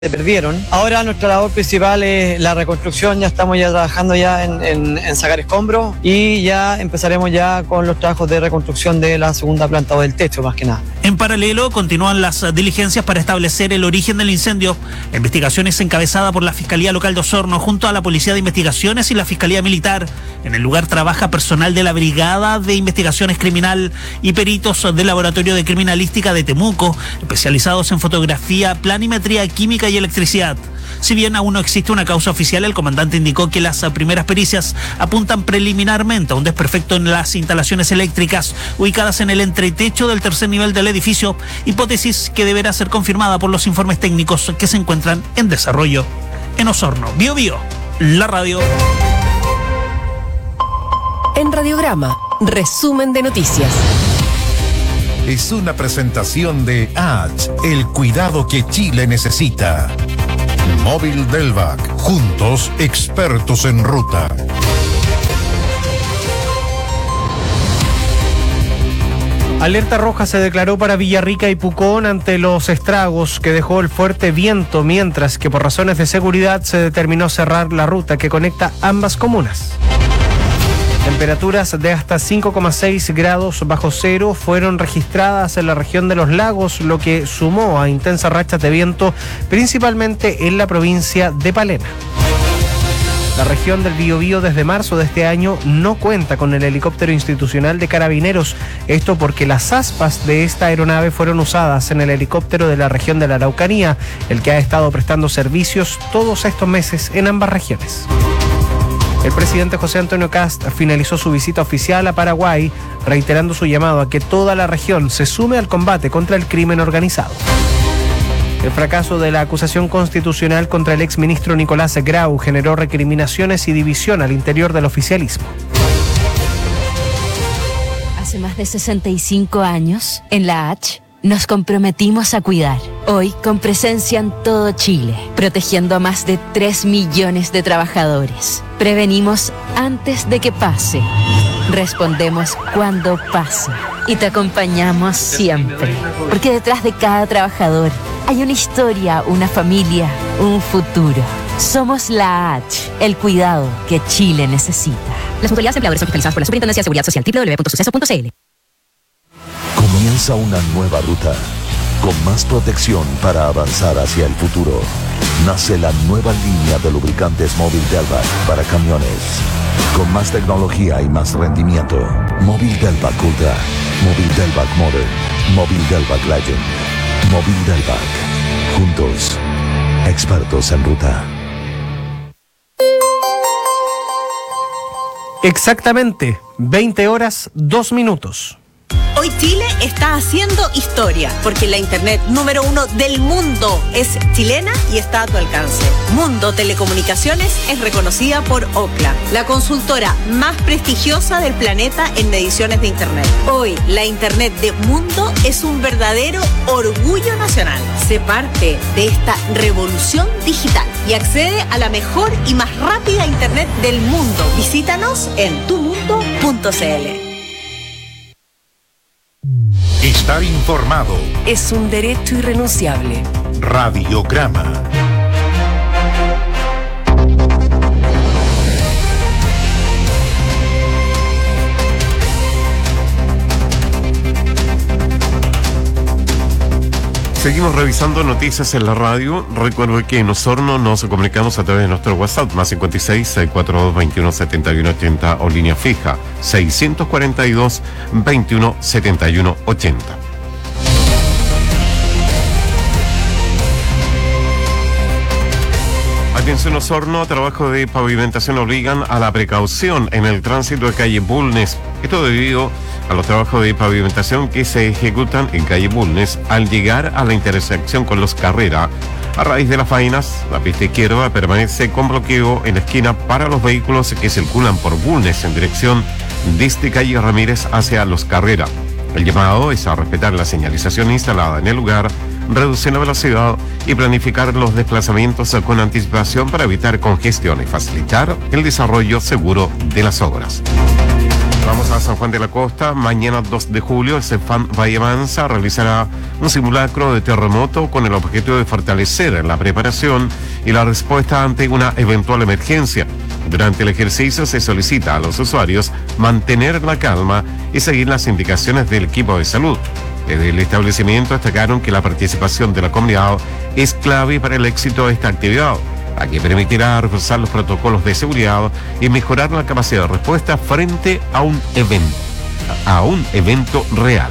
se perdieron. Ahora nuestra labor principal es la reconstrucción, ya estamos trabajando en sacar escombros y ya empezaremos ya con los trabajos de reconstrucción de la segunda planta o del techo más que nada. En paralelo continúan las diligencias para establecer el origen del incendio. La investigación es encabezada por la Fiscalía Local de Osorno junto a la Policía de Investigaciones y la Fiscalía Militar. En el lugar trabaja personal de la Brigada de Investigaciones Criminal y peritos del Laboratorio de Criminalística de Temuco, especializados en fotografía, planimetría química y electricidad. Si bien aún no existe una causa oficial, el comandante indicó que las primeras pericias apuntan preliminarmente a un desperfecto en las instalaciones eléctricas ubicadas en el entretecho del tercer nivel del edificio, hipótesis que deberá ser confirmada por los informes técnicos que se encuentran en desarrollo. En Osorno, Bio Bio, la radio. En Radiograma, resumen de noticias. Es una presentación de ATS, el cuidado que Chile necesita. Móvil Delvac, juntos expertos en ruta. Alerta roja se declaró para Villarrica y Pucón ante los estragos que dejó el fuerte viento, mientras que por razones de seguridad se determinó cerrar la ruta que conecta ambas comunas. Temperaturas de hasta 5,6 grados bajo cero fueron registradas en la región de los lagos, lo que sumó a intensas rachas de viento, principalmente en la provincia de Palena. La región del Biobío desde marzo de este año no cuenta con el helicóptero institucional de Carabineros, esto porque las aspas de esta aeronave fueron usadas en el helicóptero de la región de la Araucanía, el que ha estado prestando servicios todos estos meses en ambas regiones. El presidente José Antonio Kast finalizó su visita oficial a Paraguay, reiterando su llamado a que toda la región se sume al combate contra el crimen organizado. El fracaso de la acusación constitucional contra el exministro Nicolás Grau generó recriminaciones y división al interior del oficialismo. Hace más de 65 años, en la H, nos comprometimos a cuidar. Hoy, con presencia en todo Chile, protegiendo a más de 3 millones de trabajadores. Prevenimos antes de que pase. Respondemos cuando pase. Y te acompañamos siempre. Porque detrás de cada trabajador hay una historia, una familia, un futuro. Somos la H, el cuidado que Chile necesita. Las autoridades empleadoras son fiscalizadas por la Superintendencia de Seguridad Social, www.suceso.cl. Comienza una nueva ruta, con más protección para avanzar hacia el futuro. Nace la nueva línea de lubricantes Móvil Delvac para camiones. Con más tecnología y más rendimiento. Móvil Delvac Ultra, Móvil Delvac Modern, Móvil Delvac Legend, Móvil Delvac. Juntos, expertos en ruta. Exactamente, 20 horas, 2 minutos. Hoy Chile está haciendo historia, porque la internet número 1 del mundo es chilena y está a tu alcance. Mundo Telecomunicaciones es reconocida por Ookla, la consultora más prestigiosa del planeta en mediciones de internet. Hoy, la internet de Mundo es un verdadero orgullo nacional. Sé parte de esta revolución digital y accede a la mejor y más rápida internet del mundo. Visítanos en tumundo.cl. Estar informado Es un derecho irrenunciable. Radiograma. Seguimos revisando noticias en la radio. Recuerdo que en Osorno nos comunicamos a través de nuestro WhatsApp, más 56 642 21 71 80 o línea fija 642 21 71 80. Atención Osorno, trabajo de pavimentación obligan a la precaución en el tránsito de calle Bulnes. Esto debido a los trabajos de pavimentación que se ejecutan en calle Bulnes al llegar a la intersección con Los Carrera. A raíz de las faenas, la pista izquierda permanece con bloqueo en la esquina para los vehículos que circulan por Bulnes en dirección desde calle Ramírez hacia Los Carrera. El llamado es a respetar la señalización instalada en el lugar, reducir la velocidad y planificar los desplazamientos con anticipación para evitar congestión y facilitar el desarrollo seguro de las obras. Vamos a San Juan de la Costa. Mañana 2 de julio, el CEFAM Bahía Mansa realizará un simulacro de terremoto con el objetivo de fortalecer la preparación y la respuesta ante una eventual emergencia. Durante el ejercicio se solicita a los usuarios mantener la calma y seguir las indicaciones del equipo de salud. Desde el establecimiento destacaron que la participación de la comunidad es clave para el éxito de esta actividad, a que permitirá reforzar los protocolos de seguridad y mejorar la capacidad de respuesta frente a un evento real.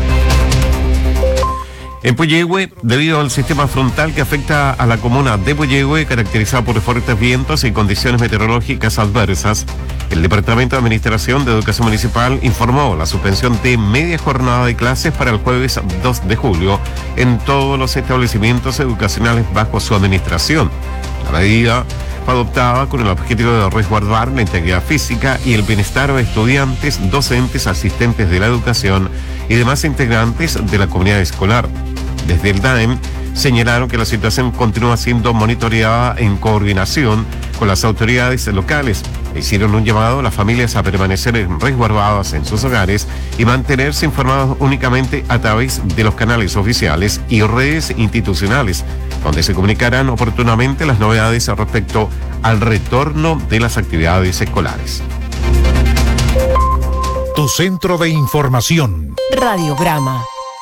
En Puyehue, debido al sistema frontal que afecta a la comuna de Puyehue, caracterizado por fuertes vientos y condiciones meteorológicas adversas, el Departamento de Administración de Educación Municipal informó la suspensión de media jornada de clases para el jueves 2 de julio en todos los establecimientos educacionales bajo su administración. La medida fue adoptada con el objetivo de resguardar la integridad física y el bienestar de estudiantes, docentes, asistentes de la educación y demás integrantes de la comunidad escolar. Desde el DAEM señalaron que la situación continúa siendo monitoreada en coordinación con las autoridades locales. Hicieron un llamado a las familias a permanecer resguardadas en sus hogares y mantenerse informados únicamente a través de los canales oficiales y redes institucionales, donde se comunicarán oportunamente las novedades respecto al retorno de las actividades escolares. Tu centro de información. Radiograma.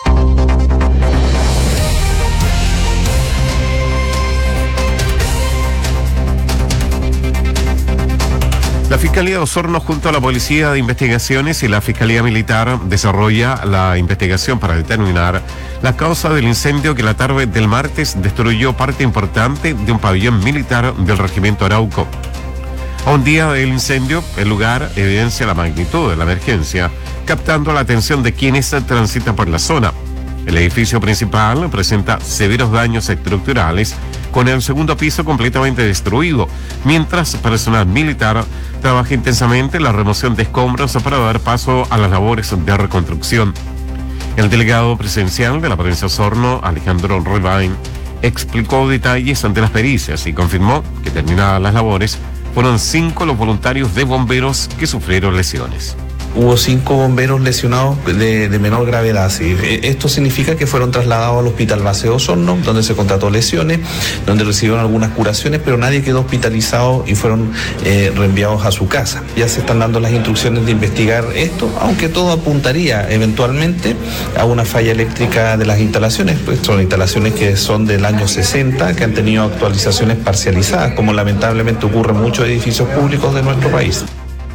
La Fiscalía de Osorno, junto a la Policía de Investigaciones y la Fiscalía Militar, desarrolla la investigación para determinar la causa del incendio que la tarde del martes destruyó parte importante de un pabellón militar del Regimiento Arauco. A un día del incendio, el lugar evidencia la magnitud de la emergencia, captando la atención de quienes transitan por la zona. El edificio principal presenta severos daños estructurales, con el segundo piso completamente destruido, mientras personal militar trabaja intensamente en la remoción de escombros para dar paso a las labores de reconstrucción. El delegado presidencial de la provincia de Osorno, Alejandro Rebain, explicó detalles ante las pericias y confirmó que terminadas las labores, fueron 5 los voluntarios de bomberos que sufrieron lesiones. Hubo 5 bomberos lesionados de menor gravedad. ¿Sí? Esto significa que fueron trasladados al Hospital Base de Osorno, donde se contrató lesiones, donde recibieron algunas curaciones, pero nadie quedó hospitalizado y fueron reenviados a su casa. Ya se están dando las instrucciones de investigar esto, aunque todo apuntaría eventualmente a una falla eléctrica de las instalaciones. Pues son instalaciones que son del año 60, que han tenido actualizaciones parcializadas, como lamentablemente ocurre en muchos edificios públicos de nuestro país.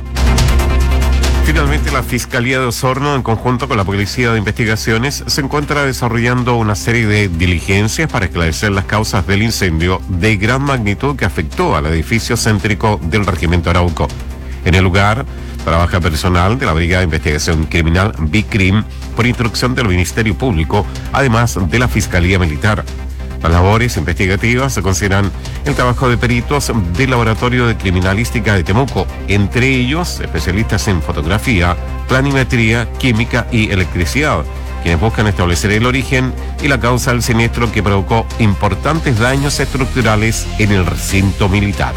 Finalmente, la Fiscalía de Osorno, en conjunto con la Policía de Investigaciones, se encuentra desarrollando una serie de diligencias para esclarecer las causas del incendio de gran magnitud que afectó al edificio céntrico del Regimiento Arauco. En el lugar trabaja personal de la Brigada de Investigación Criminal BICRIM por instrucción del Ministerio Público, además de la Fiscalía Militar. Las labores investigativas se consideran el trabajo de peritos del Laboratorio de Criminalística de Temuco, entre ellos especialistas en fotografía, planimetría, química y electricidad, quienes buscan establecer el origen y la causa del siniestro que provocó importantes daños estructurales en el recinto militar.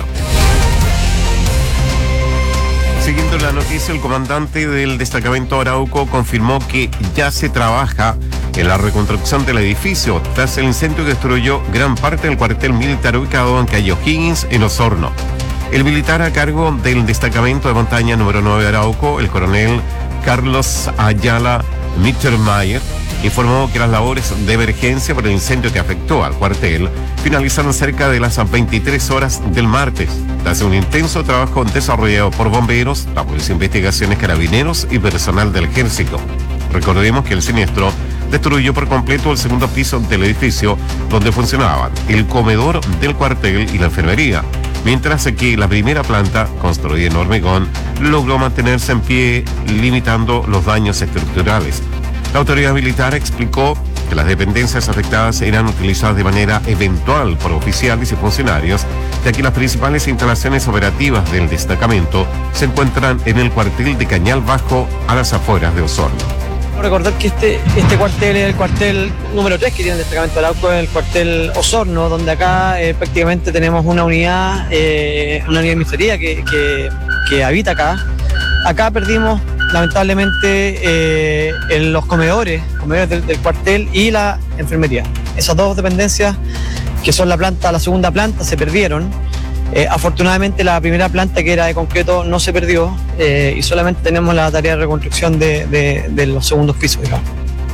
Siguiendo la noticia, el comandante del destacamento Arauco confirmó que ya se trabaja en la reconstrucción del edificio tras el incendio que destruyó gran parte del cuartel militar ubicado en calle O'Higgins, en Osorno. El militar a cargo del destacamento de montaña número 9 Arauco, el coronel Carlos Ayala Mittermeier, informó que las labores de emergencia por el incendio que afectó al cuartel finalizaron cerca de las 23 horas del martes, tras un intenso trabajo desarrollado por bomberos, la Policía de Investigaciones, Carabineros y personal del Ejército. Recordemos que el siniestro destruyó por completo el segundo piso del edificio, donde funcionaban el comedor del cuartel y la enfermería, mientras que la primera planta, construida en hormigón, logró mantenerse en pie, limitando los daños estructurales. La autoridad militar explicó que las dependencias afectadas eran utilizadas de manera eventual por oficiales y funcionarios, ya que las principales instalaciones operativas del destacamento se encuentran en el cuartel de Cañal Bajo, a las afueras de Osorno. Recordar que este cuartel es el cuartel número 3 que tiene el destacamento de Arauco, el cuartel Osorno, donde acá prácticamente tenemos una unidad de miseria que habita acá. Acá perdimos lamentablemente en los comedores del cuartel y la enfermería. Esas dos dependencias, que son la segunda planta, se perdieron. Afortunadamente la primera planta, que era de concreto, no se perdió y solamente tenemos la tarea de reconstrucción de los segundos pisos, digamos.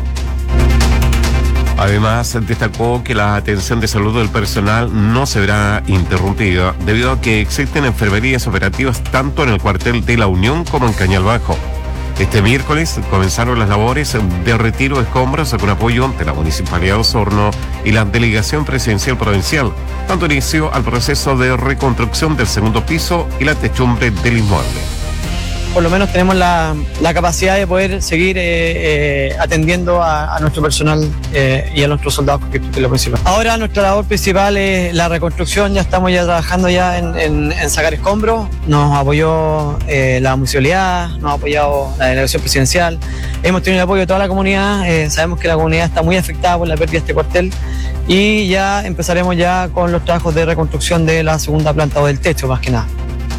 Además, destacó que la atención de salud del personal no se verá interrumpida debido a que existen enfermerías operativas tanto en el cuartel de La Unión como en Cañal Bajo. Este miércoles comenzaron las labores de retiro de escombros con apoyo de la Municipalidad de Osorno y la Delegación Presidencial Provincial, dando inicio al proceso de reconstrucción del segundo piso y la techumbre del inmueble. Por lo menos tenemos la capacidad de poder seguir atendiendo a nuestro personal y a nuestros soldados, que es lo principal. Ahora nuestra labor principal es la reconstrucción. Ya estamos trabajando en sacar escombros. Nos apoyó la municipalidad, nos ha apoyado la delegación presidencial. Hemos tenido el apoyo de toda la comunidad. Sabemos que la comunidad está muy afectada por la pérdida de este cuartel y ya empezaremos ya con los trabajos de reconstrucción de la segunda planta o del techo, más que nada.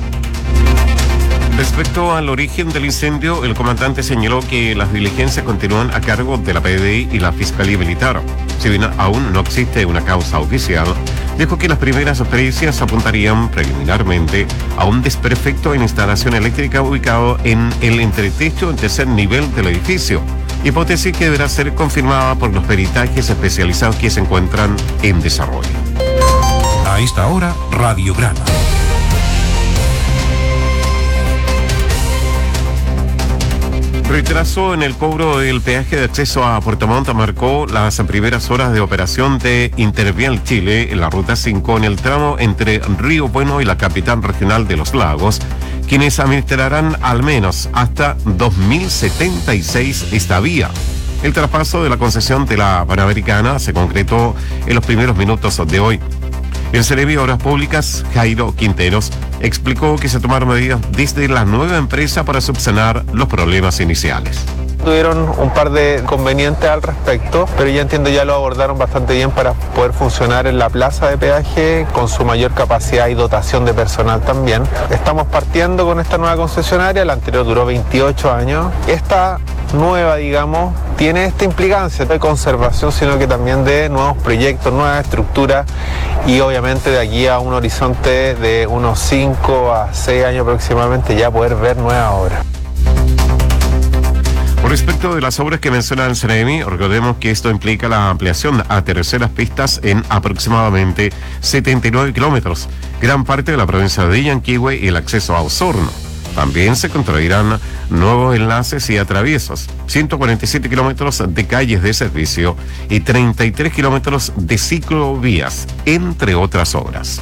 Respecto al origen del incendio, el comandante señaló que las diligencias continúan a cargo de la PDI y la Fiscalía Militar. Si bien aún no existe una causa oficial, dijo que las primeras pericias apuntarían preliminarmente a un desperfecto en instalación eléctrica ubicado en el entretecho en tercer nivel del edificio, hipótesis que deberá ser confirmada por los peritajes especializados que se encuentran en desarrollo. A esta hora, Radiograma. Retraso en el cobro del peaje de acceso a Puerto Montt marcó las primeras horas de operación de Intervial Chile en la Ruta 5 en el tramo entre Río Bueno y la capital regional de Los Lagos, quienes administrarán al menos hasta 2076 esta vía. El traspaso de la concesión de la Panamericana se concretó en los primeros minutos de hoy. El Ceremi de Obras Públicas, Jairo Quinteros, explicó que se tomaron medidas desde la nueva empresa para subsanar los problemas iniciales. Tuvieron un par de inconvenientes al respecto, pero ya entiendo ya lo abordaron bastante bien para poder funcionar en la plaza de peaje con su mayor capacidad y dotación de personal también. Estamos partiendo con esta nueva concesionaria, la anterior duró 28 años. Esta nueva, digamos, tiene esta implicancia de conservación, sino que también de nuevos proyectos, nuevas estructuras y obviamente de aquí a un horizonte de unos 5 a 6 años aproximadamente ya poder ver nuevas obras. Por respecto de las obras que menciona el CNEMI, recordemos que esto implica la ampliación a terceras pistas en aproximadamente 79 kilómetros, gran parte de la provincia de Yanquihue y el acceso a Osorno. También se construirán nuevos enlaces y atraviesos, 147 kilómetros de calles de servicio y 33 kilómetros de ciclovías, entre otras obras.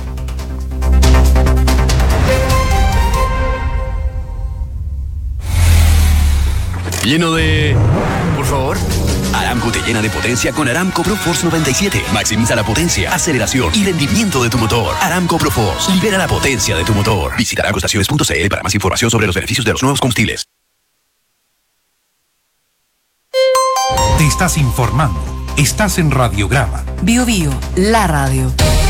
Lleno de... Por favor. Aramco te llena de potencia con Aramco ProForce 97. Maximiza la potencia, aceleración y rendimiento de tu motor. Aramco ProForce. Libera la potencia de tu motor. Visita aramcoestaciones.cl para más información sobre los beneficios de los nuevos combustibles. Te estás informando. Estás en Radiograma. Bio Bio, la radio.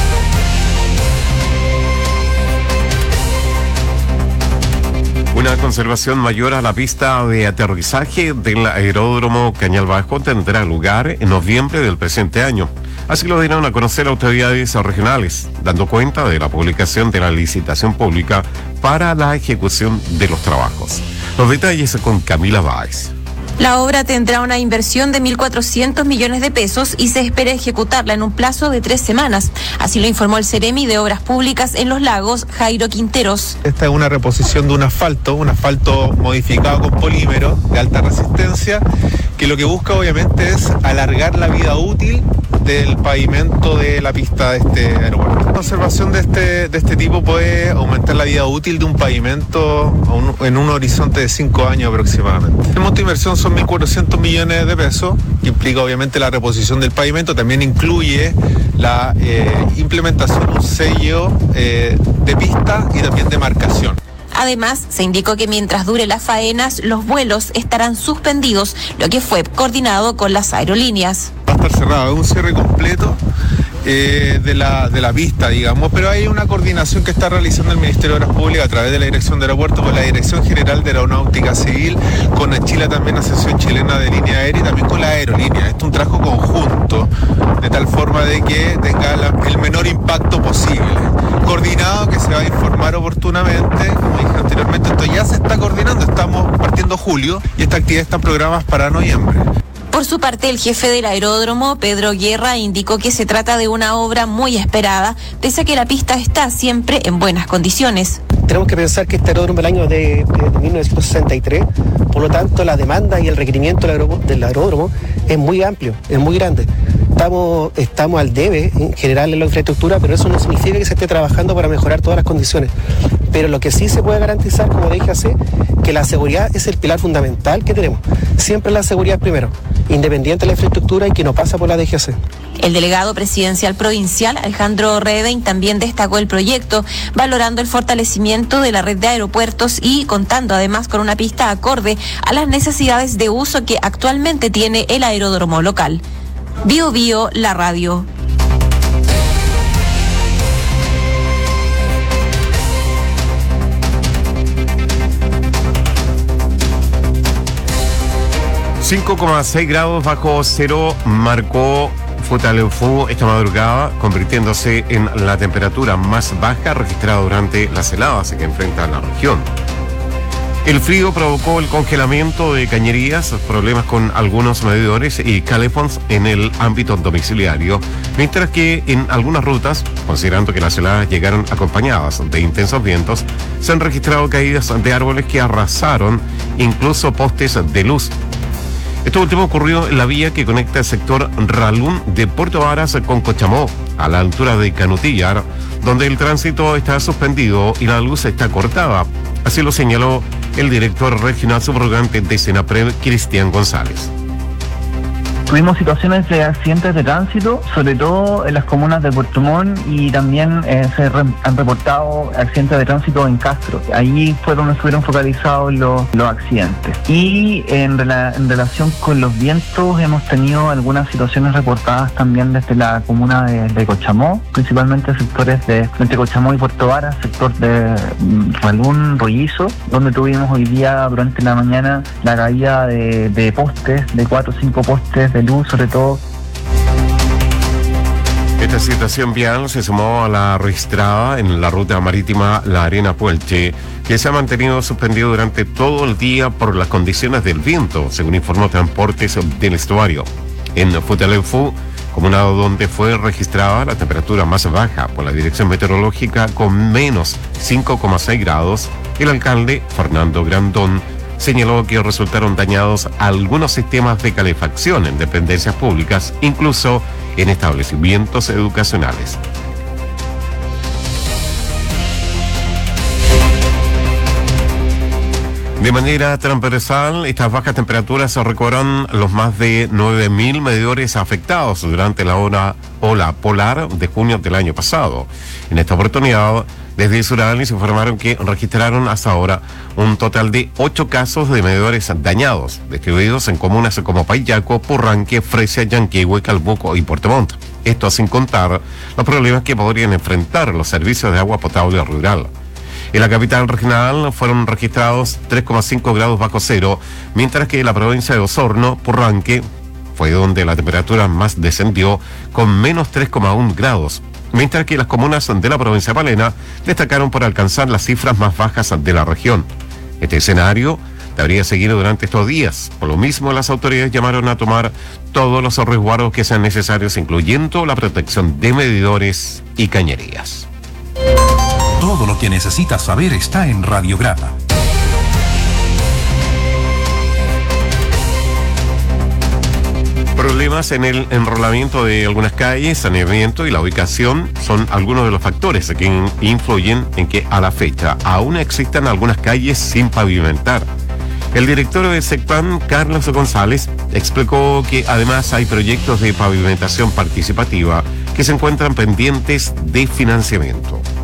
Una conservación mayor a la pista de aterrizaje del aeródromo Cañal Bajo tendrá lugar en noviembre del presente año. Así lo dieron a conocer autoridades regionales, dando cuenta de la publicación de la licitación pública para la ejecución de los trabajos. Los detalles con Camila Báez. La obra tendrá una inversión de 1.400 millones de pesos y se espera ejecutarla en un plazo de 3 semanas. Así lo informó el Ceremi de Obras Públicas en Los Lagos, Jairo Quinteros. Esta es una reposición de un asfalto modificado con polímero de alta resistencia, que lo que busca obviamente es alargar la vida útil del pavimento de la pista de este aeropuerto. La conservación de este tipo puede aumentar la vida útil de un pavimento en un horizonte de 5 años aproximadamente. El monto de inversión son 1.400 millones de pesos, que implica obviamente la reposición del pavimento, también incluye la implementación de un sello de pista y también de marcación. Además, se indicó que mientras dure las faenas, los vuelos estarán suspendidos, lo que fue coordinado con las aerolíneas. Va a estar cerrado, es un cierre completo de la pista, digamos, pero hay una coordinación que está realizando el Ministerio de Obras Públicas a través de la Dirección de Aeropuertos con la Dirección General de Aeronáutica Civil, con Chile también, Asociación Chilena de Línea Aérea, y también con la aerolínea. Esto es un trabajo conjunto, de tal forma de que tenga el menor impacto posible. Coordinado, que se va a informar oportunamente. Como dije anteriormente, esto ya se está coordinando, estamos partiendo julio y esta actividad está en programas para noviembre. Por su parte, el jefe del aeródromo, Pedro Guerra, indicó que se trata de una obra muy esperada, pese a que la pista está siempre en buenas condiciones. Tenemos que pensar que este aeródromo es el año de 1963, por lo tanto la demanda y el requerimiento del aeródromo es muy amplio, es muy grande. Estamos al debe en general en la infraestructura, pero eso no significa que se esté trabajando para mejorar todas las condiciones. Pero lo que sí se puede garantizar, como dije hace, que la seguridad es el pilar fundamental que tenemos. Siempre la seguridad primero, independiente de la infraestructura y que no pasa por la DGAC. El delegado presidencial provincial, Alejandro Redein, también destacó el proyecto, valorando el fortalecimiento de la red de aeropuertos y contando además con una pista acorde a las necesidades de uso que actualmente tiene el aeródromo local. Bio Bio, la radio. ...5,6 grados bajo cero marcó Futaleufú esta madrugada, convirtiéndose en la temperatura más baja registrada durante las heladas que enfrenta la región. El frío provocó el congelamiento de cañerías, problemas con algunos medidores y calefons en el ámbito domiciliario, mientras que en algunas rutas, considerando que las heladas llegaron acompañadas de intensos vientos, se han registrado caídas de árboles que arrasaron incluso postes de luz. Esto último ocurrió en la vía que conecta el sector Ralún de Puerto Varas con Cochamó, a la altura de Canutillar, donde el tránsito está suspendido y la luz está cortada. Así lo señaló el director regional subrogante de Senapred, Cristian González. Tuvimos situaciones de accidentes de tránsito, sobre todo en las comunas de Puerto Montt, y también han reportado accidentes de tránsito en Castro. Ahí fue donde estuvieron focalizados los accidentes. Y en relación con los vientos hemos tenido algunas situaciones reportadas también desde la comuna de Cochamó, principalmente sectores entre Cochamó y Puerto Varas, sector de Ralún, Rollizo, donde tuvimos hoy día durante la mañana la caída de postes, de 4 o 5 postes de luz, sobre todo. Esta situación vial se sumó a la registrada en la ruta marítima La Arena-Puelche, que se ha mantenido suspendido durante todo el día por las condiciones del viento, según informó Transportes del Estuario. En Futaleufú, comuna donde fue registrada la temperatura más baja por la Dirección Meteorológica con menos 5,6 grados, el alcalde, Fernando Grandón, señaló que resultaron dañados algunos sistemas de calefacción en dependencias públicas, incluso en establecimientos educacionales. De manera transversal, estas bajas temperaturas recorren los más de 9.000 medidores afectados durante la ola polar de junio del año pasado. En esta oportunidad, desde Suralis informaron que registraron hasta ahora un total de 8 casos de medidores dañados, distribuidos en comunas como Payaco, Purranque, Fresia, Yanquihue, Calbuco y Puerto Montt. Esto sin contar los problemas que podrían enfrentar los servicios de agua potable rural. En la capital regional fueron registrados 3,5 grados bajo cero, mientras que en la provincia de Osorno, Purranque, fue donde la temperatura más descendió, con menos 3,1 grados. Mientras que las comunas de la provincia de Palena destacaron por alcanzar las cifras más bajas de la región. Este escenario debería seguir durante estos días. Por lo mismo, las autoridades llamaron a tomar todos los resguardos que sean necesarios, incluyendo la protección de medidores y cañerías. Todo lo que necesitas saber está en Radiograma. Problemas en el enrolamiento de algunas calles, saneamiento y la ubicación son algunos de los factores que influyen en que a la fecha aún existan algunas calles sin pavimentar. El director de SECPAN, Carlos González, explicó que además hay proyectos de pavimentación participativa que se encuentran pendientes de financiamiento.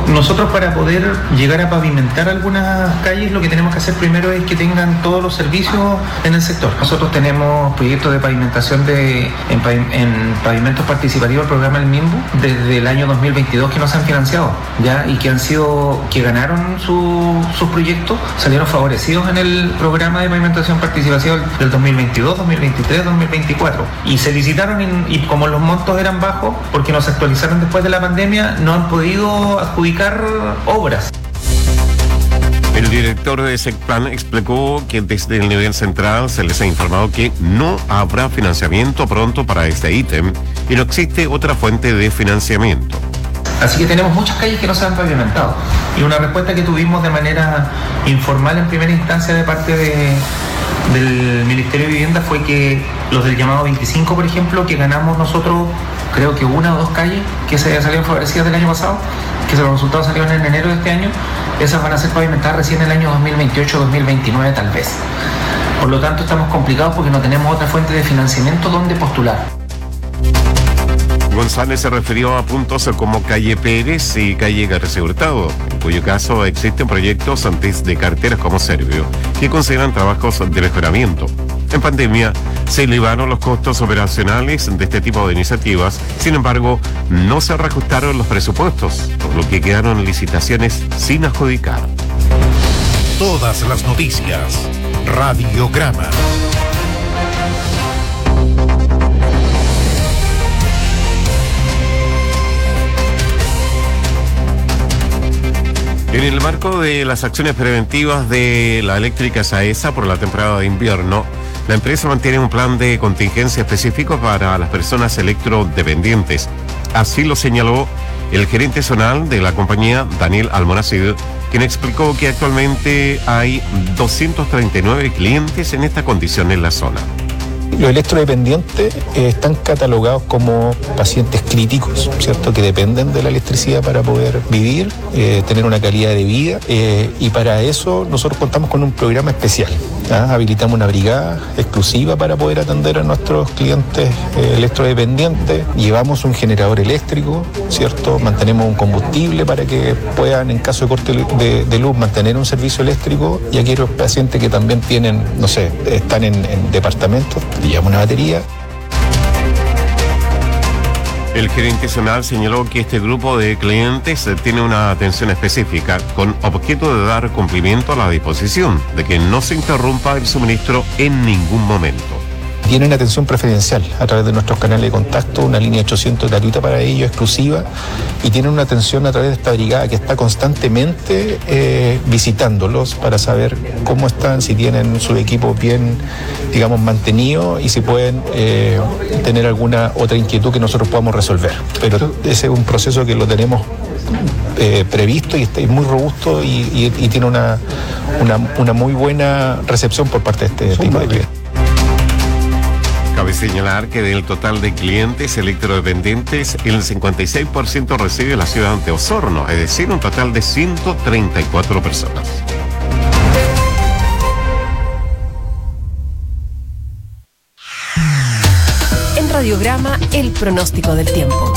Nosotros, para poder llegar a pavimentar algunas calles, lo que tenemos que hacer primero es que tengan todos los servicios en el sector. Nosotros tenemos proyectos de pavimentación en pavimentos participativos del programa El Mimbu desde el año 2022 que no se han financiado, ¿ya? Y que ganaron sus proyectos, salieron favorecidos en el programa de pavimentación participativa del 2022, 2023, 2024. Y se licitaron y como los montos eran bajos, porque no se actualizaron después de la pandemia, no han podido adjudicar obras. El director de SECPLAN explicó que desde el nivel central se les ha informado que no habrá financiamiento pronto para este ítem y no existe otra fuente de financiamiento. Así que tenemos muchas calles que no se han pavimentado. Y una respuesta que tuvimos de manera informal en primera instancia de parte del Ministerio de Vivienda fue que los del llamado 25, por ejemplo, que ganamos nosotros, creo que una o dos calles que se salieron favorecidas del año pasado, que los resultados salieron en enero de este año, esas van a ser pavimentadas recién en el año 2028-2029 tal vez. Por lo tanto, estamos complicados porque no tenemos otra fuente de financiamiento donde postular. González se refirió a puntos como calle Pérez y calle García Hurtado, en cuyo caso existen proyectos antes de carteras como Servio, que consideran trabajos de mejoramiento. En pandemia se elevaron los costos operacionales de este tipo de iniciativas, sin embargo, no se reajustaron los presupuestos, por lo que quedaron licitaciones sin adjudicar. Todas las noticias. Radiograma. En el marco de las acciones preventivas de la eléctrica SAESA por la temporada de invierno, la empresa mantiene un plan de contingencia específico para las personas electrodependientes. Así lo señaló el gerente zonal de la compañía, Daniel Almonacid, quien explicó que actualmente hay 239 clientes en esta condición en la zona. Los electrodependientes están catalogados como pacientes críticos, ¿cierto? Que dependen de la electricidad para poder vivir, tener una calidad de vida, y para eso nosotros contamos con un programa especial. Habilitamos una brigada exclusiva para poder atender a nuestros clientes electrodependientes. Llevamos un generador eléctrico, ¿cierto? Mantenemos un combustible para que puedan, en caso de corte de luz, mantener un servicio eléctrico. Y aquellos pacientes que también tienen, no sé, están en departamentos, llevamos una batería. El gerente zonal señaló que este grupo de clientes tiene una atención específica con objeto de dar cumplimiento a la disposición de que no se interrumpa el suministro en ningún momento. Tienen atención preferencial a través de nuestros canales de contacto, una línea 800 gratuita para ellos, exclusiva, y tienen una atención a través de esta brigada que está constantemente visitándolos para saber cómo están, si tienen su equipo bien, digamos, mantenido y si pueden tener alguna otra inquietud que nosotros podamos resolver. Pero ese es un proceso que lo tenemos previsto y está muy robusto y tiene una muy buena recepción por parte de este tipo de clientes. Cabe señalar que del total de clientes electrodependientes, el 56% recibe la ciudad de Osorno, es decir, un total de 134 personas. En Radiograma, el pronóstico del tiempo.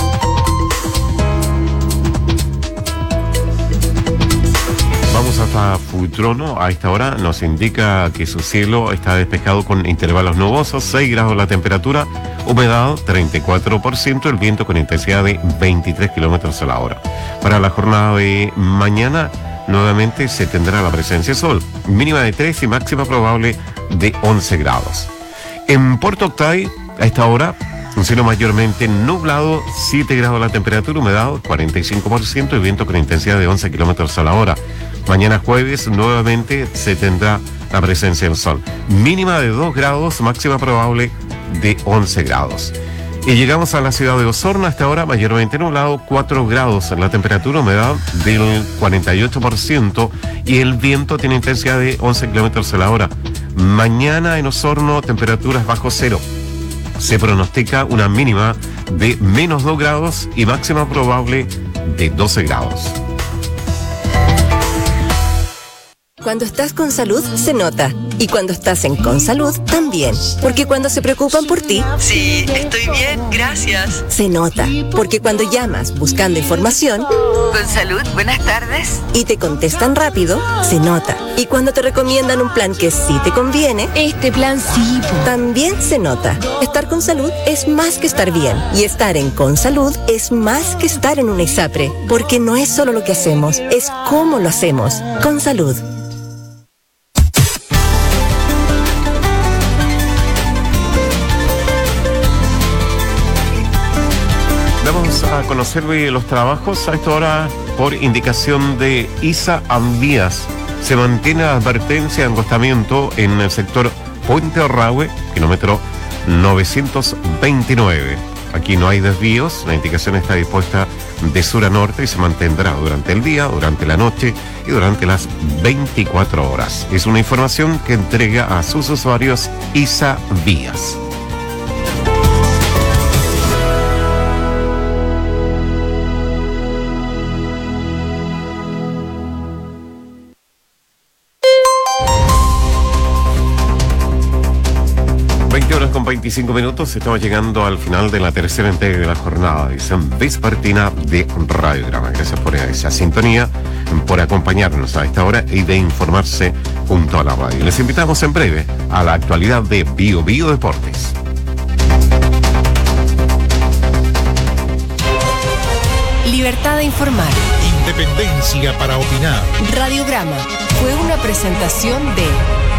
Vamos hasta Futrono. A esta hora nos indica que su cielo está despejado con intervalos nubosos, 6 grados la temperatura, humedad 34%, el viento con intensidad de 23 kilómetros a la hora. Para la jornada de mañana, nuevamente se tendrá la presencia de sol, mínima de 3 y máxima probable de 11 grados. En Puerto Octay, a esta hora, un cielo mayormente nublado, 7 grados la temperatura, humedad 45% y viento con intensidad de 11 kilómetros a la hora. Mañana jueves nuevamente se tendrá la presencia del sol. Mínima de 2 grados, máxima probable de 11 grados. Y llegamos a la ciudad de Osorno, hasta ahora mayormente nublado, 4 grados la temperatura, humedad del 48% y el viento tiene intensidad de 11 kilómetros a la hora. Mañana en Osorno, temperaturas bajo cero. Se pronostica una mínima de menos 2 grados y máxima probable de 12 grados. Cuando estás con salud, se nota. Y cuando estás en Consalud, también. Porque cuando se preocupan por ti... Sí, estoy bien, gracias. Se nota. Porque cuando llamas buscando información... Consalud, buenas tardes. Y te contestan rápido, se nota. Y cuando te recomiendan un plan que sí te conviene... Este plan sí. También se nota. Estar con salud es más que estar bien. Y estar en Consalud es más que estar en una ISAPRE. Porque no es solo lo que hacemos, es cómo lo hacemos. Consalud. Vamos a conocer los trabajos a esta hora por indicación de ISA Vías. Se mantiene la advertencia de angostamiento en el sector Puente Orrahue, kilómetro 929. Aquí no hay desvíos, la indicación está dispuesta de sur a norte y se mantendrá durante el día, durante la noche y durante las 24 horas. Es una información que entrega a sus usuarios ISA Vías. Con 25 minutos, estamos llegando al final de la tercera entrega de la jornada, edición vespertina de Radiograma. Gracias por esa sintonía, por acompañarnos a esta hora y de informarse junto a la radio. Les invitamos en breve a la actualidad de Bio Deportes. Libertad de informar. Independencia para opinar. Radiograma fue una presentación de...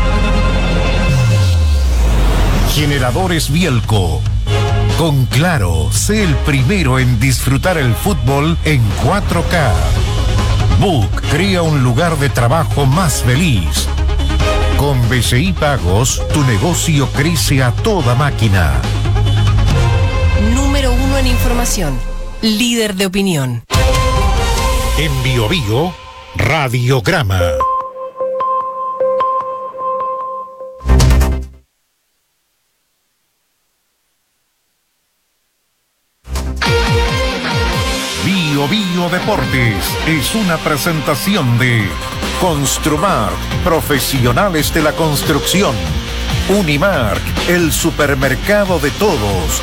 Generadores Bielco. Con Claro, sé el primero en disfrutar el fútbol en 4K. Book crea un lugar de trabajo más feliz. Con BCI Pagos, tu negocio crece a toda máquina. Número 1 en información. Líder de opinión. En Bio, Radiograma. Bio Deportes es una presentación de Construmark, profesionales de la construcción. Unimark, el supermercado de todos.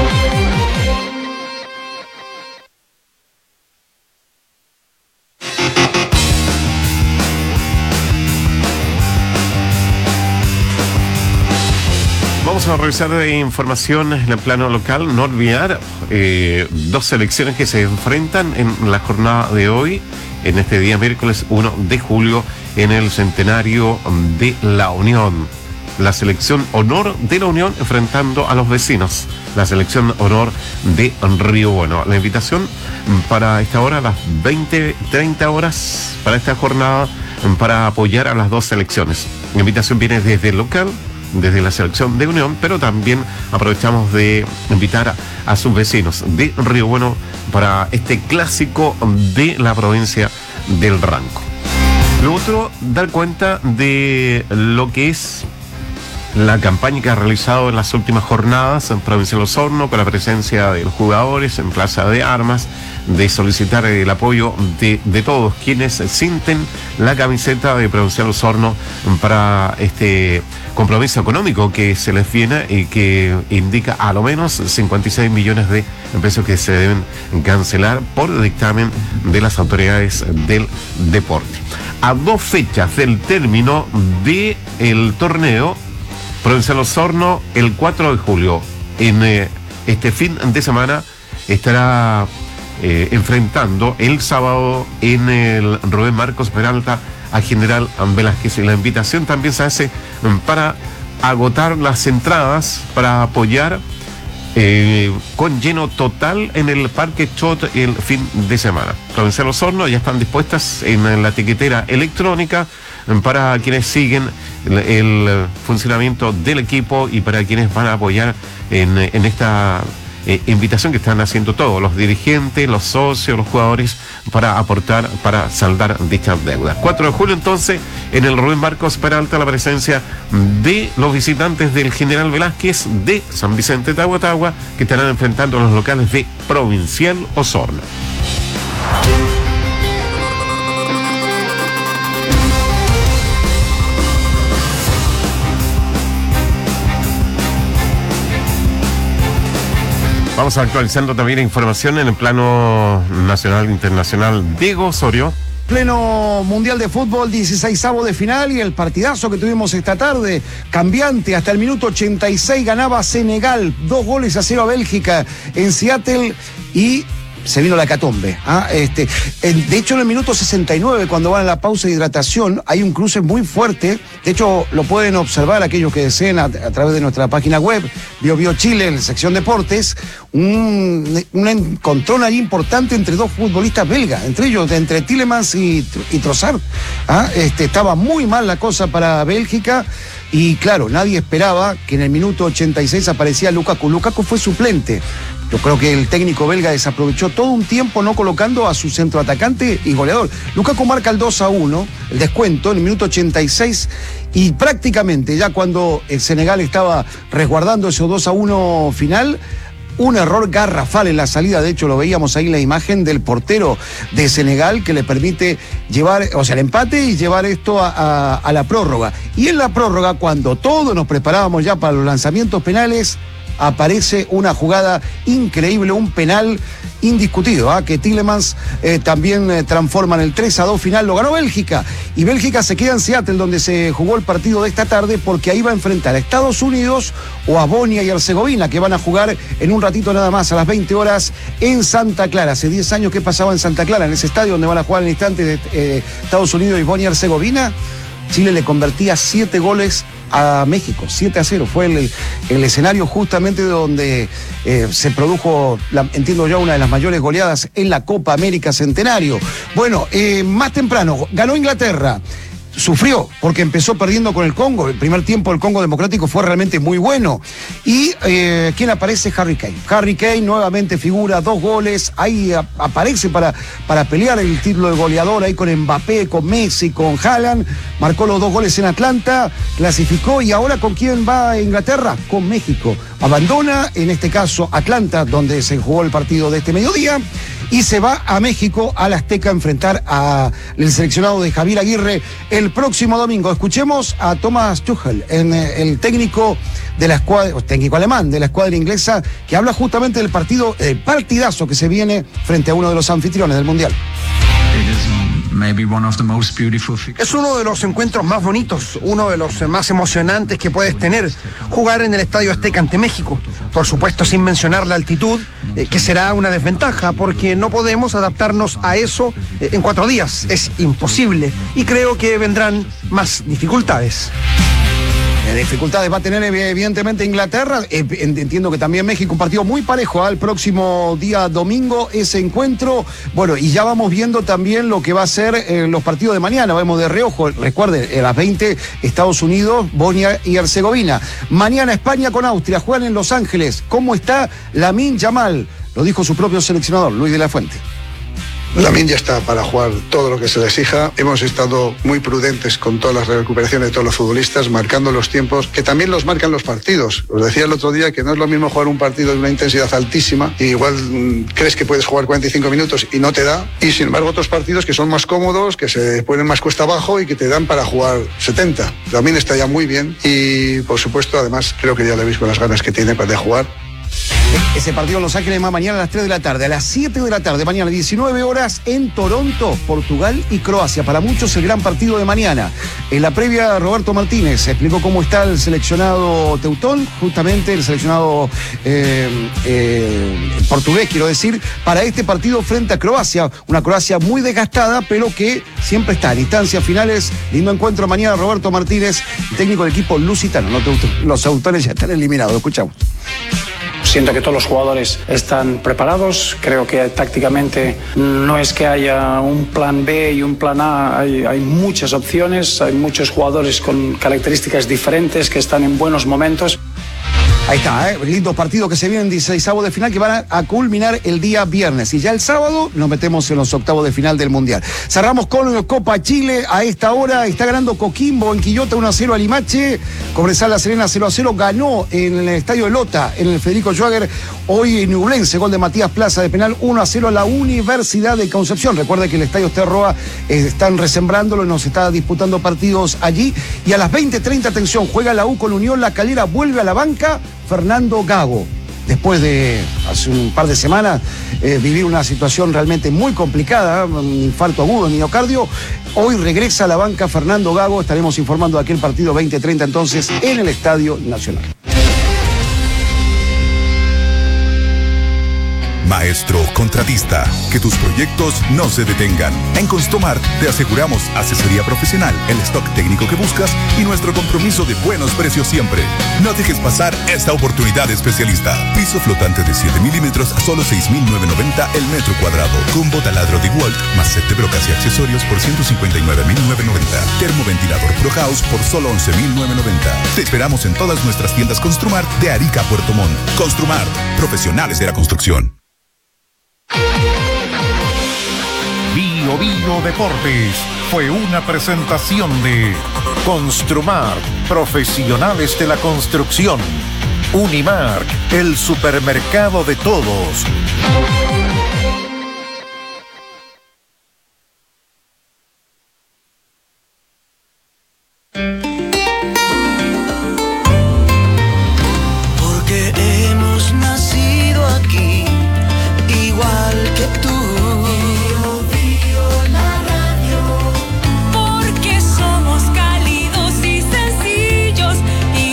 Vamos a revisar de información en el plano local, no olvidar dos selecciones que se enfrentan en la jornada de hoy, en este día miércoles 1 de julio, en el centenario de la Unión. La selección Honor de la Unión enfrentando a los vecinos, la selección Honor de Río Bueno. La invitación para esta hora, a las 20:30 horas, para esta jornada, para apoyar a las dos selecciones. La invitación viene desde el local, desde la selección de Unión, pero también aprovechamos de invitar a sus vecinos de Río Bueno para este clásico de la provincia del Ranco. Lo otro, dar cuenta de lo que es la campaña que ha realizado en las últimas jornadas en Provincia de Osorno, con la presencia de los jugadores en Plaza de Armas, de solicitar el apoyo de todos quienes sienten la camiseta de Provincia de Osorno para este compromiso económico que se les viene y que indica a lo menos 56 millones de pesos que se deben cancelar por dictamen de las autoridades del deporte. A 2 fechas del término del torneo, Provincia de Osorno, el 4 de julio, en este fin de semana, estará enfrentando el sábado en el Rubén Marcos Peralta a General Velázquez. Y la invitación también se hace para agotar las entradas para apoyar con lleno total en el Parque Chot el fin de semana. Provincia de Osorno ya están dispuestas en la tiquetera electrónica para quienes siguen el funcionamiento del equipo y para quienes van a apoyar en esta invitación que están haciendo todos, los dirigentes, los socios, los jugadores, para aportar, para saldar dichas deudas. 4 de julio entonces, en el Rubén Marcos Peralta, la presencia de los visitantes del General Velázquez de San Vicente de Tahuatahua, que estarán enfrentando a los locales de Provincial Osorno. Vamos actualizando también información en el plano nacional e internacional. Diego Osorio. Pleno Mundial de Fútbol, 16avo de final, y el partidazo que tuvimos esta tarde, cambiante, hasta el minuto 86 ganaba Senegal, 2-0 a Bélgica en Seattle, y se vino la hecatombe. De hecho, en el minuto 69, cuando van a la pausa de hidratación, hay un cruce muy fuerte. De hecho, lo pueden observar aquellos que deseen a través de nuestra página web, BioBio Chile, en la sección deportes, un encontrón ahí importante entre dos futbolistas belgas, entre ellos, entre Tielemans y Trossard. Estaba muy mal la cosa para Bélgica. Y claro, nadie esperaba que en el minuto 86 aparecía Lukaku. Lukaku fue suplente. Yo creo que el técnico belga desaprovechó todo un tiempo no colocando a su centroatacante y goleador. Lukaku marca el 2-1, el descuento, en el minuto 86, y prácticamente ya cuando el Senegal estaba resguardando ese 2-1 final, un error garrafal en la salida, de hecho lo veíamos ahí en la imagen del portero de Senegal, que le permite llevar, o sea, el empate y llevar esto a la prórroga. Y en la prórroga, cuando todos nos preparábamos ya para los lanzamientos penales, aparece una jugada increíble, un penal indiscutido, que Tielemans también transforma en el 3-2 final. Lo ganó Bélgica, y Bélgica se queda en Seattle, donde se jugó el partido de esta tarde, porque ahí va a enfrentar a Estados Unidos o a Bosnia y Herzegovina, que van a jugar en un ratito nada más, a las 20 horas en Santa Clara. Hace 10 años que pasaba en Santa Clara, en ese estadio donde van a jugar en el instante de Estados Unidos y Bosnia y Herzegovina. Chile le convertía 7 goles a México, 7-0. Fue el escenario justamente donde se produjo, entiendo yo, una de las mayores goleadas en la Copa América Centenario. Bueno, más temprano, ganó Inglaterra. Sufrió porque empezó perdiendo con el Congo. El primer tiempo del Congo Democrático fue realmente muy bueno. Y ¿quién aparece? Harry Kane. Harry Kane nuevamente figura, 2 goles. Ahí aparece para pelear el título de goleador ahí con Mbappé, con Messi, con Haaland. Marcó los 2 goles en Atlanta, clasificó. Y ahora ¿con quién va a Inglaterra? Con México. Abandona, en este caso, Atlanta, donde se jugó el partido de este mediodía, y se va a México, al Azteca, a enfrentar al seleccionado de Javier Aguirre el próximo domingo. Escuchemos a Thomas Tuchel, el técnico de la escuadra, técnico alemán de la escuadra inglesa, que habla justamente del partidazo que se viene frente a uno de los anfitriones del Mundial. Es uno de los encuentros más bonitos, uno de los más emocionantes que puedes tener, jugar en el Estadio Azteca ante México. Por supuesto, sin mencionar la altitud, que será una desventaja, porque no podemos adaptarnos a eso en 4 días. Es imposible, y creo que vendrán más dificultades. Dificultades va a tener evidentemente Inglaterra. Entiendo que también México, un partido muy parejo el próximo día domingo, ese encuentro. Bueno, y ya vamos viendo también lo que va a ser los partidos de mañana. Vemos de reojo, recuerden, a las 20 Estados Unidos, Bosnia y Herzegovina. Mañana España con Austria, juegan en Los Ángeles. ¿Cómo está Lamine Yamal? Lo dijo su propio seleccionador, Luis de la Fuente. Lamine ya está para jugar todo lo que se le exija. Hemos estado muy prudentes con todas las recuperaciones de todos los futbolistas, marcando los tiempos que también los marcan los partidos. Os decía el otro día que no es lo mismo jugar un partido de una intensidad altísima y igual crees que puedes jugar 45 minutos y no te da, y sin embargo otros partidos que son más cómodos, que se ponen más cuesta abajo y que te dan para jugar 70. Lamine está ya muy bien y, por supuesto, además creo que ya le veis con las ganas que tiene para jugar. Ese partido en Los Ángeles mañana a las 3 de la tarde, a las 7 de la tarde, mañana 19 horas en Toronto, Portugal y Croacia. Para muchos el gran partido de mañana. En la previa, Roberto Martínez explicó cómo está el seleccionado teutón, justamente el seleccionado portugués, quiero decir, para este partido frente a Croacia. Una Croacia muy desgastada, pero que siempre está en instancias finales. Lindo encuentro mañana, Roberto Martínez, técnico del equipo lusitano. Los teutones ya están eliminados, escuchamos. Siento que todos los jugadores están preparados. Creo que tácticamente no es que haya un plan B y un plan A. Hay muchas opciones, hay muchos jugadores con características diferentes que están en buenos momentos. Ahí está, lindos partidos que se vienen 16avos de final que van a culminar el día viernes. Y ya el sábado nos metemos en los octavos de final del Mundial. Cerramos con Copa Chile. A esta hora está ganando Coquimbo en Quillota 1-0 a Limache. Cobresal La Serena 0-0. Ganó en el estadio de Lota, en el Federico Schwager. Hoy en Ñublense, gol de Matías Plaza de penal 1-0 a la Universidad de Concepción. Recuerda que el estadio Sterroa están resembrándolo, nos está disputando partidos allí. Y a las 20:30, atención, juega la U con Unión La Calera, vuelve a la banca Fernando Gago. después de hace un par de semanas vivir una situación realmente muy complicada, un infarto agudo en miocardio. Hoy regresa a la banca Fernando Gago. Estaremos informando de aquel partido 2030 entonces en el Estadio Nacional. Maestro contratista, que tus proyectos no se detengan. En Construmart te aseguramos asesoría profesional, el stock técnico que buscas y nuestro compromiso de buenos precios siempre. No dejes pasar esta oportunidad especialista. Piso flotante de 7 milímetros a solo 6.990 el metro cuadrado. Combo taladro de DeWalt más set de brocas y accesorios por 159.990. Termoventilador Pro House por solo 11.990. Te esperamos en todas nuestras tiendas Construmart de Arica a Puerto Montt. Construmart, profesionales de la construcción. Bio Bio Deportes fue una presentación de Construmart, profesionales de la construcción. Unimark, el supermercado de todos.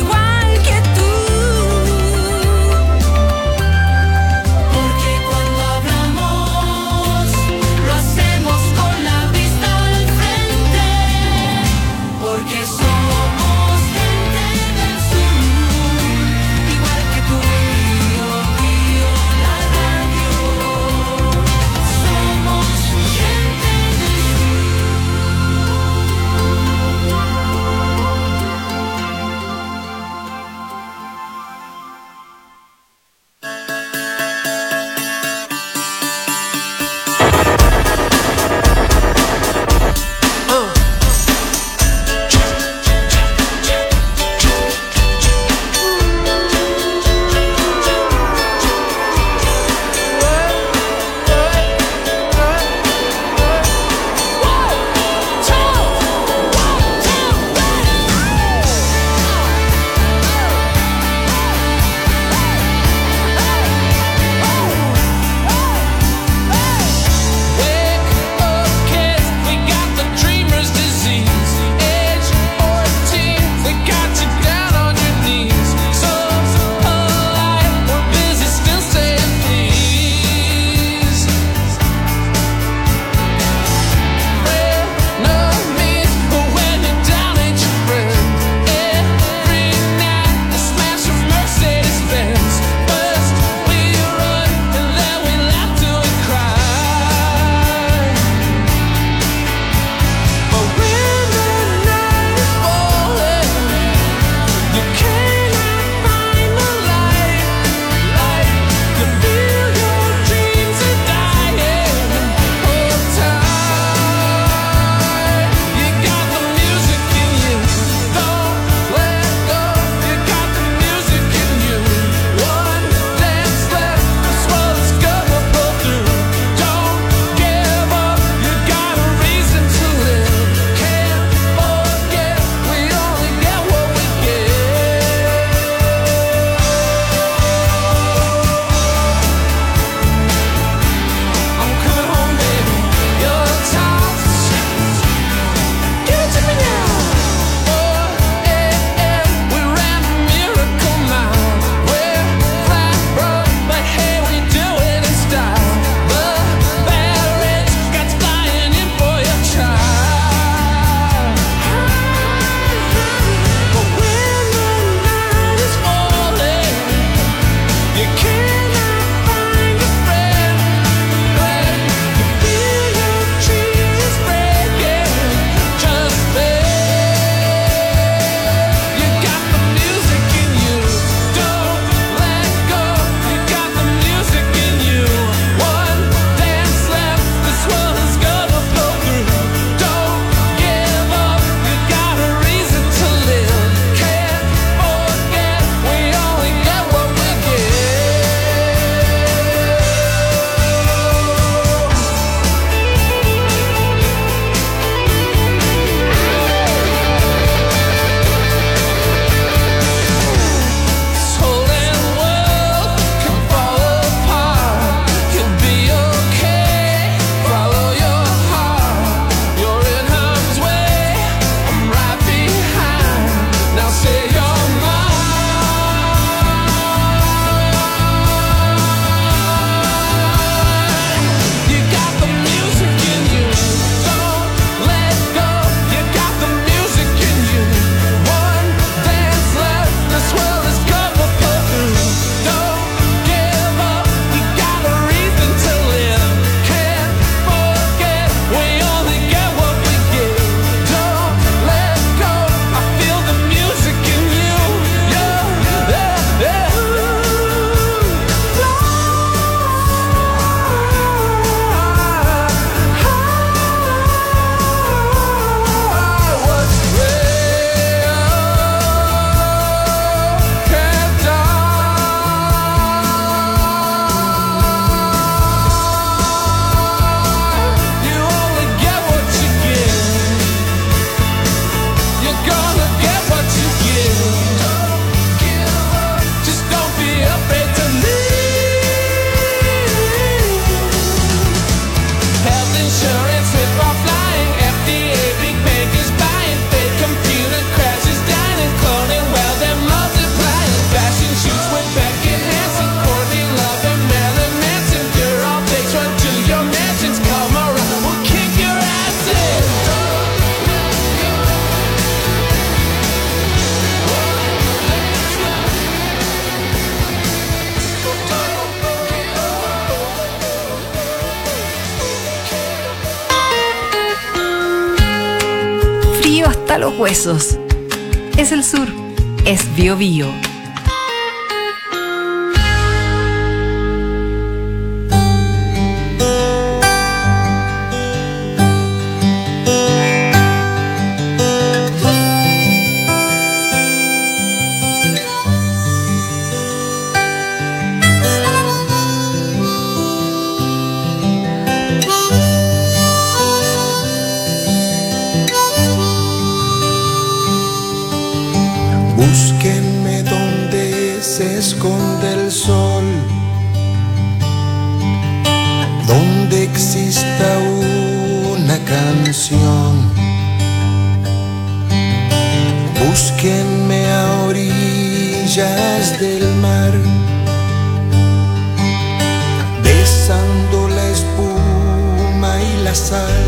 Cuando hasta los huesos. Es el sur, es Bío Bío. Búsquenme donde se esconde el sol, donde exista una canción. Búsquenme a orillas del mar, besando la espuma y la sal.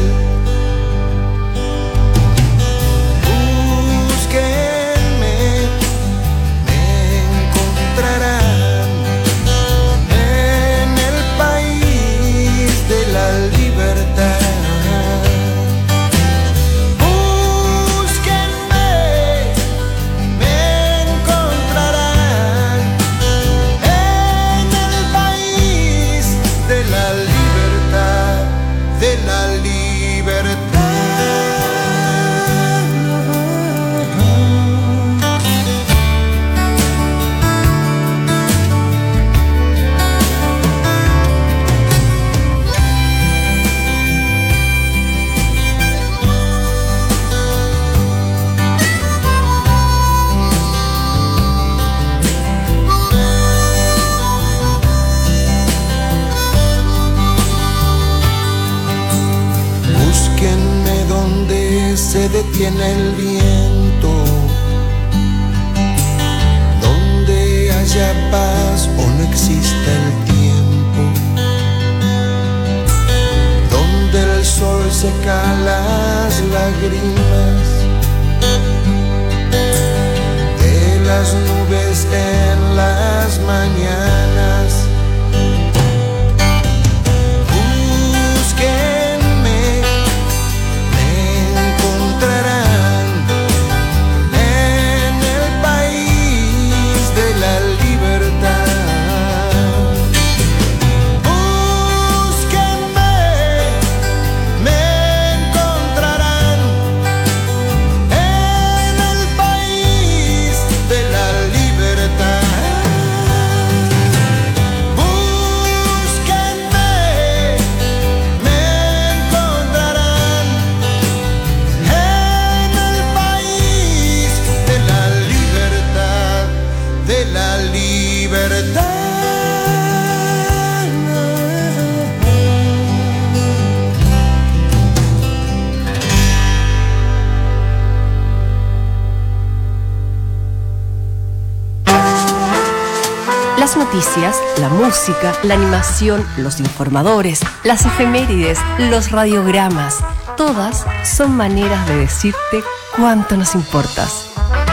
Se detiene el viento, donde haya paz o no exista el tiempo, donde el sol seca las lágrimas de las nubes en las mañanas. Las noticias, la música, la animación, los informadores, las efemérides, los radiogramas, todas son maneras de decirte cuánto nos importas.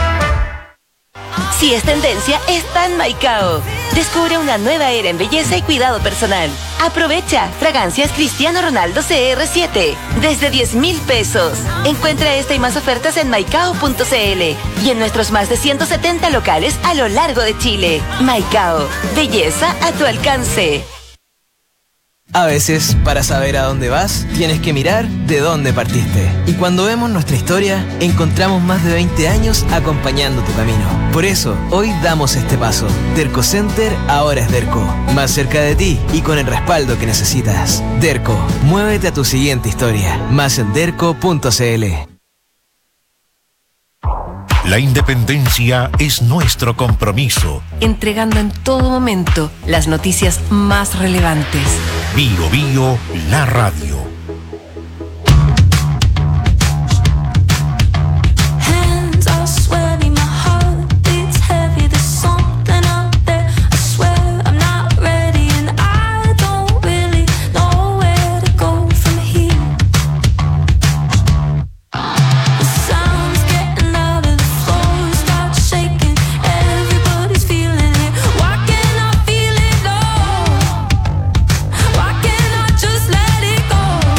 Si es tendencia, está en Maicao. Descubre una nueva era en belleza y cuidado personal. Aprovecha fragancias Cristiano Ronaldo CR7 desde 10,000 pesos. Encuentra esta y más ofertas en maicao.cl y en nuestros más de 170 locales a lo largo de Chile. Maicao, belleza a tu alcance. A veces, para saber a dónde vas, tienes que mirar de dónde partiste. Y cuando vemos nuestra historia, encontramos más de 20 años acompañando tu camino. Por eso, hoy damos este paso. Derco Center ahora es Derco. Más cerca de ti y con el respaldo que necesitas. Derco, muévete a tu siguiente historia. Más en derco.cl. La independencia es nuestro compromiso. Entregando en todo momento las noticias más relevantes. Bío Bío, la radio. Just let it go.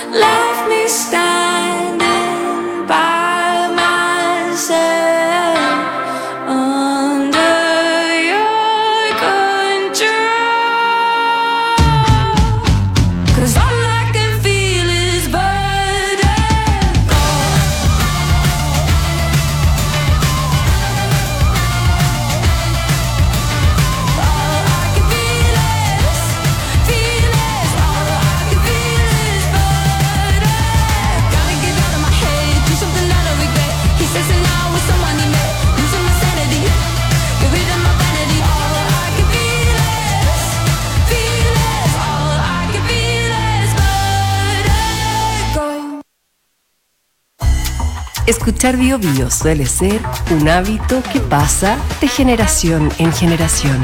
left me standing by myself under your control. 'Cause all I can feel is vertigo. All I can feel is, all I can feel is vertigo. Gotta get out of my head, do something that I regret. He says it now with someone he met, losing my sanity, get rid of my vanity. All I can feel is, all I can feel is vertigo. Escuchar Bio Bio suele ser un hábito que pasa de generación en generación.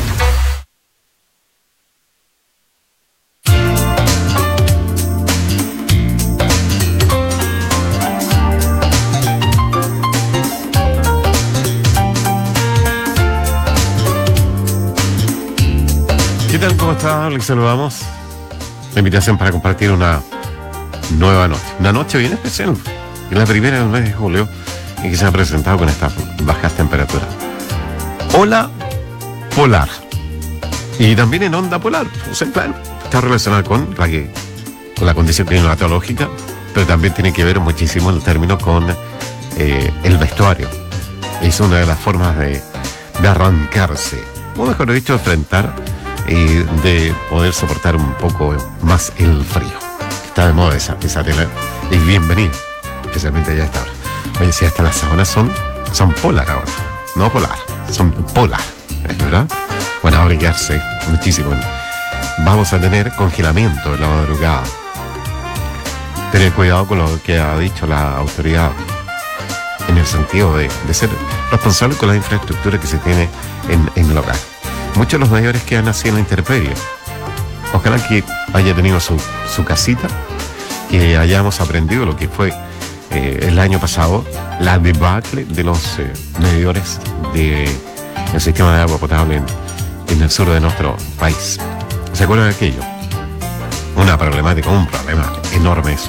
¿Qué tal? ¿Cómo está? Les saludamos. La invitación para compartir una nueva noche. Una noche bien especial. Es la primera del mes de julio y que se ha presentado con estas bajas temperaturas. Ola polar. Y también en onda polar. O sea, claro, está relacionada con la condición climatológica, pero también tiene que ver muchísimo en el término con el vestuario. Es una de las formas de arrancarse, o mejor dicho, enfrentar y de poder soportar un poco más el frío. Está de moda esa tela y bienvenido, especialmente ya está ahora. Oye, si hasta las sábanas son polar ahora, no polar, son polar, ¿es verdad? Bueno, abrigarse muchísimo. Vamos a tener congelamiento en la madrugada. Tener cuidado con lo que ha dicho la autoridad en el sentido de ser responsable con la infraestructura que se tiene en el hogar. Muchos de los mayores quedan así en la intemperie. Ojalá que haya tenido su casita, que hayamos aprendido lo que fue el año pasado, la debacle de los medidores del sistema de agua potable en el sur de nuestro país. ¿Se acuerdan de aquello? Un problema enorme eso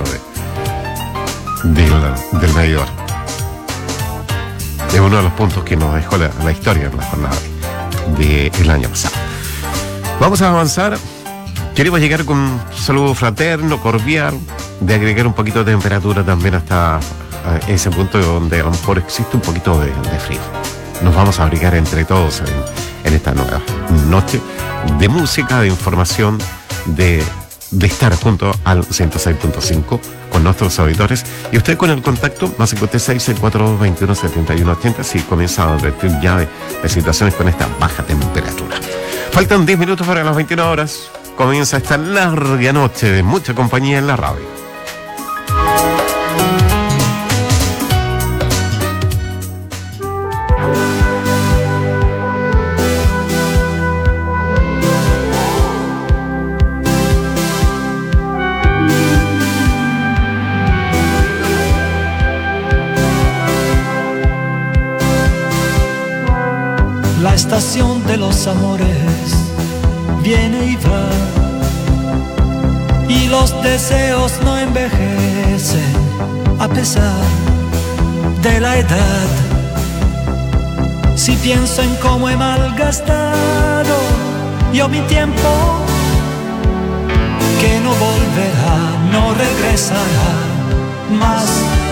del medidor. Es uno de los puntos que nos dejó la historia en la jornada del año pasado. Vamos a avanzar. Queremos llegar con un saludo fraterno, cordial, de agregar un poquito de temperatura también hasta ese punto donde a lo mejor existe un poquito de frío. Nos vamos a abrigar entre todos en esta nueva noche de música, de información, de estar junto al 106.5 con nuestros auditores y usted con el contacto más 56-4221-7180 si comienza a advertir ya de situaciones con esta baja temperatura. Faltan 10 minutos para las 21 horas. Comienza esta larga noche de mucha compañía en la radio. La estación de los amores viene y va, y los deseos no envejecen a pesar de la edad. Si pienso en cómo he malgastado yo mi tiempo, que no volverá, no regresará más.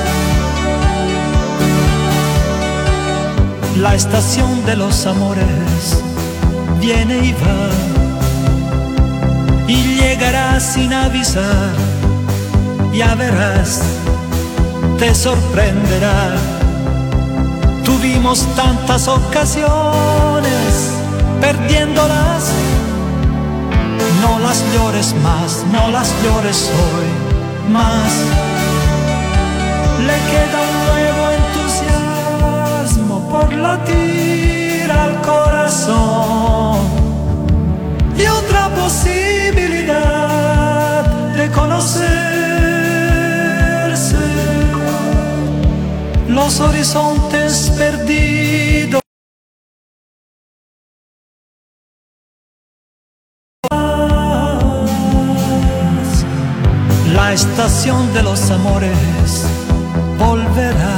La estación de los amores viene y va, y llegará sin avisar, ya verás, te sorprenderá. Tuvimos tantas ocasiones, perdiéndolas, no las llores más, no las llores hoy más. Le queda un nuevo entusiasmo por latir al corazón y otra posibilidad de conocerse. Los horizontes perdidos, la estación estación de los amores volverá,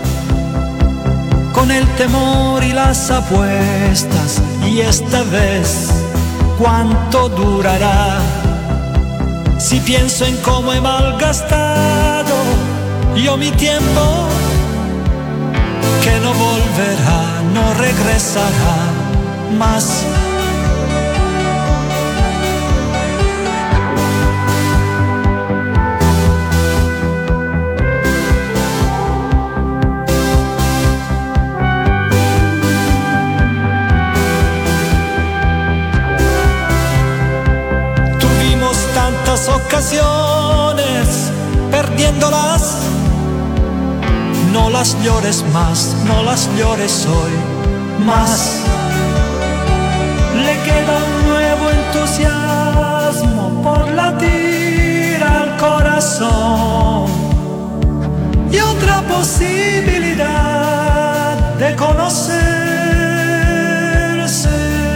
con el temor y las apuestas, y esta vez, ¿cuánto durará? Si pienso en cómo he malgastado yo mi tiempo, que no volverá, no regresará más. Tuvimos tantas ocasiones, perdiéndolas. No las llores más, no las llores hoy más. Le queda un nuevo entusiasmo por latir al corazón y otra posibilidad de conocerse.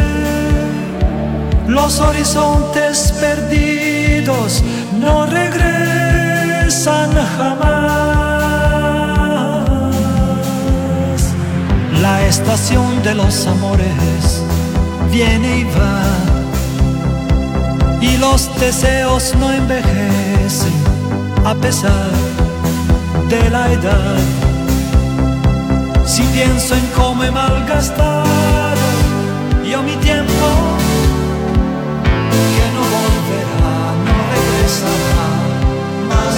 Los horizontes perdidos no regresan jamás. La estación de los amores viene y va, y los deseos no envejecen a pesar de la edad. Si pienso en cómo he malgastado yo mi tiempo, que no volverá, no regresará más.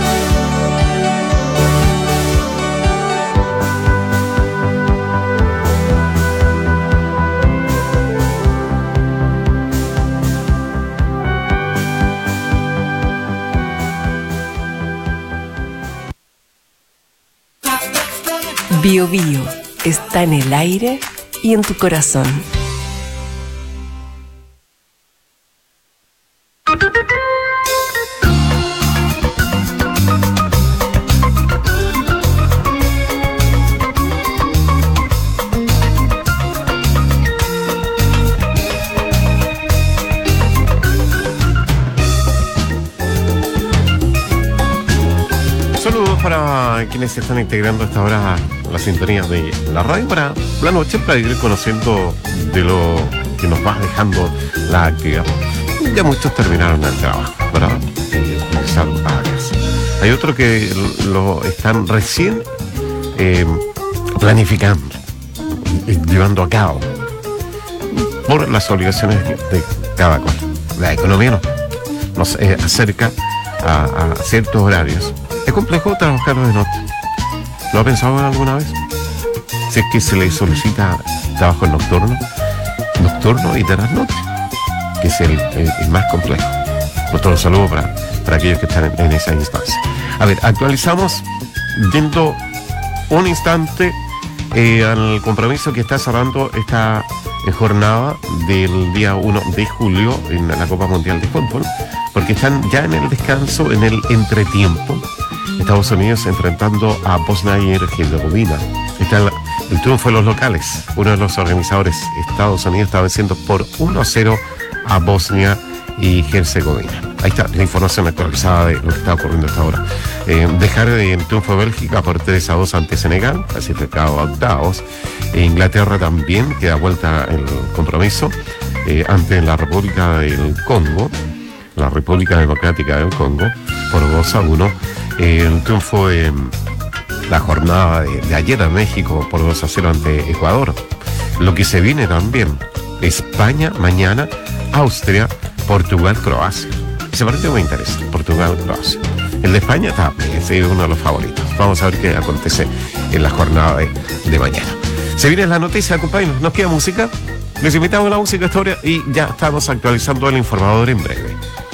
Bio Bio está en el aire y en tu corazón. Saludos para quienes se están integrando a esta hora a la sintonía de la radio para la noche, para ir conociendo de lo que nos va dejando la actividad. Ya muchos terminaron el trabajo, ¿verdad? Regresaron a casa. Hay otros que lo están recién planificando, llevando a cabo por las obligaciones de cada cual. La economía nos acerca a ciertos horarios. Es complejo trabajar de noche. ¿Lo ha pensado alguna vez? Si es que se le solicita trabajo nocturno y de las noches, que es el más complejo. Otro saludo para aquellos que están en esa instancia. A ver, actualizamos yendo un instante al compromiso que está cerrando esta jornada del día 1 de julio en la Copa Mundial de Fútbol, porque están ya en el descanso, en el entretiempo. Estados Unidos enfrentando a Bosnia y Herzegovina. Está el triunfo de los locales. Uno de los organizadores, Estados Unidos, está venciendo por 1-0 a Bosnia y Herzegovina. Ahí está la información actualizada de lo que está ocurriendo hasta ahora. Dejar el triunfo de Bélgica por 3-2 ante Senegal, clasificado a octavos. Inglaterra también, que da vuelta el compromiso ante la República del Congo, la República Democrática del Congo, por 2-1. El triunfo de la jornada de ayer a México por 2-0 ante Ecuador. Lo que se viene también, España mañana, Austria, Portugal, Croacia. Ese partido me interesa, Portugal, Croacia. El de España también es uno de los favoritos. Vamos a ver qué acontece en la jornada de mañana. Se viene la noticia, compañeros. Nos queda música. Les invitamos a la música historia y ya estamos actualizando el informador en breve.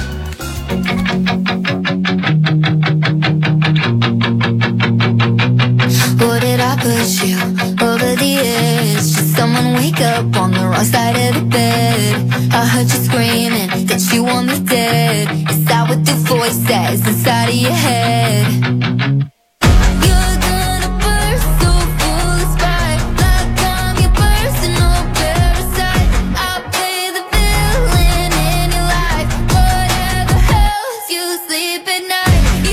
Push you over the edge. Just someone wake up on the wrong side of the bed. I heard you screaming that you want me dead. Is that what the voice says inside of your head? You're gonna burst so full of spite, like I'm your personal parasite. I play the villain in your life. Whatever helps you sleep at night.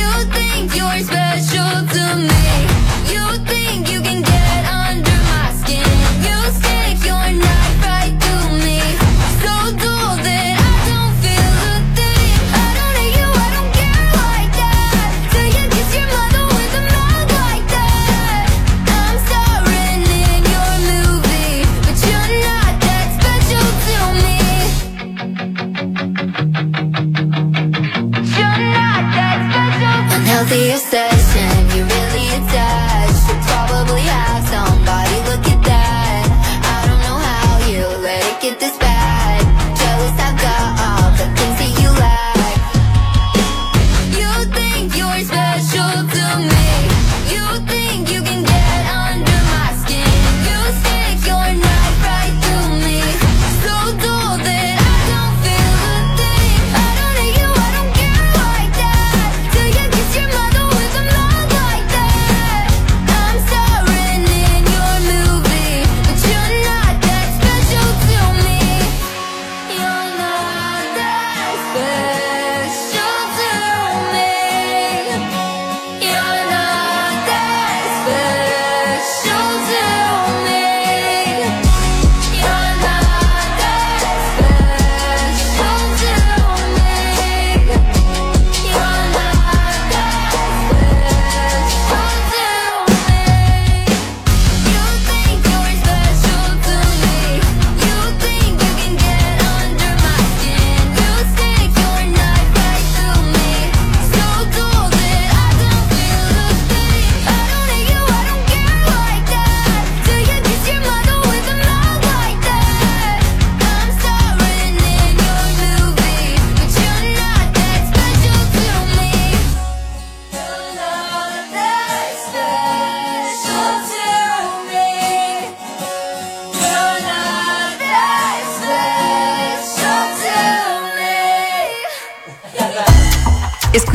healthier session.